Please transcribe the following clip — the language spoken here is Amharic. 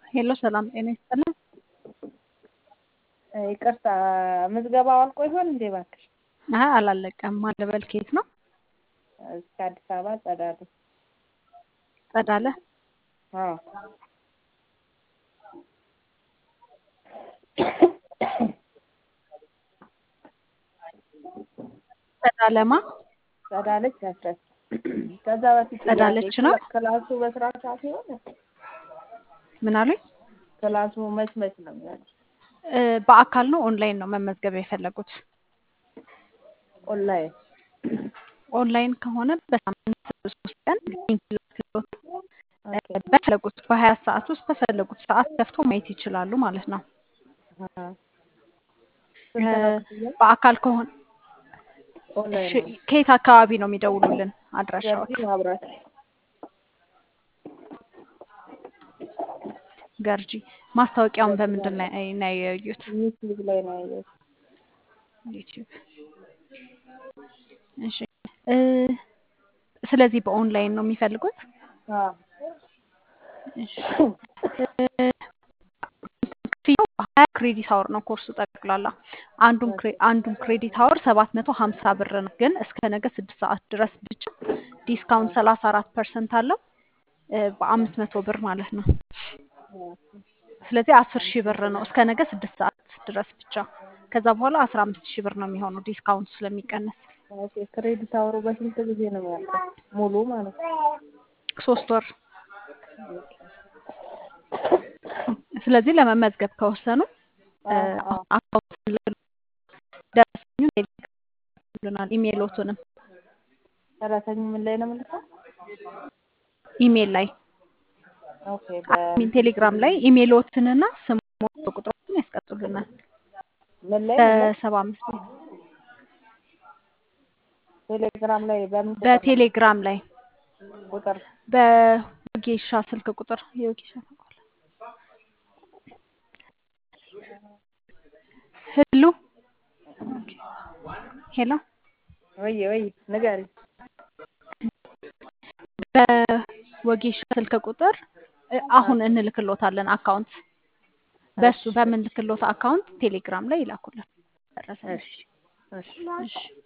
ሄሎ ሰላም ጤና ይስጥልኝ። ይቅርታ ምዝገባው አልቆ ይሆን እንዴ? እባክሽ አይ አላለቀም። ማን ልበል? ከየት ነው? እስከ አዲስ አበባ ጸዳሉ። ጸዳለ። አዎ ጸዳለማ ጸዳለች ያስረስ ከዛ በፊት ጸዳለች ነው። ክላሱ በስራ ሰዓት ይሆን? ምን አሉኝ? ክላሱ መች ነው የሚሆነው? በአካል ነው ኦንላይን ነው መመዝገብ የፈለጉት? ኦንላይን ኦንላይን ከሆነ በሳምንት 3 ቀን ሊንክ ልክሎት ኦኬ በፈለጉት በ20 ሰዓት ውስጥ በፈለጉት ሰዓት ከፍቶ ማየት ይችላሉ ማለት ነው። ስንት ነው ክፍያው? በአካል ከሆነ ኦንላይን ነው ከየት አካባቢ ነው የሚደውሉልን? አድራሻዎት? ገርጂ ማብራት ገርጂ። ማስታወቂያውን በምንድን ላይ ነው ያዩት? ዩቲዩብ ላይ ነው ያየሁት። ዩቲዩብ። እሺ ስለዚህ በኦንላይን ነው የሚፈልጉት? አዎ እሺ ክፍያው 20 ክሬዲት አወር ነው ኮርሱ ጠቅላላ። አንዱን ክሬዲት አወር 750 ብር ነው። ግን እስከ ነገ 6 ሰዓት ድረስ ብቻ ዲስካውንት 34% አለው። በ500 ብር ማለት ነው። ስለዚህ 10,000 ብር ነው እስከ ነገ 6 ሰዓት ድረስ ብቻ። ከዛ በኋላ 15,000 ብር ነው የሚሆነው ዲስካውንት ስለሚቀነስ። ኦኬ ክሬዲት አወሩ በስንት ጊዜ ነው ያልከው? ሙሉ ማለት ነው 3 ወር። ስለዚህ ለመመዝገብ ከወሰኑ አካውንት ደረሰኙን ይልኩልናል። ኢሜይሎቱንም ደረሰኝ ምን ላይ ነው የምልከው? ኢሜይል ላይ ኦኬ ቴሌግራም ላይ ኢሜይሎትንና ስሞት ቁጥሮችን ያስቀምጡልናል። ምን ላይ በ75 ቴሌግራም ላይ በቴሌግራም ላይ ቁጥር በወጌሻ ስልክ ቁጥር የወጌሻ ሄሎ ሄሎ ወይ ንገሪ። በወጌሻ ስልክ ቁጥር አሁን እንልክሎታለን አካውንት። በሱ በምንልክሎት አካውንት ቴሌግራም ላይ ይላኩልን። እሺ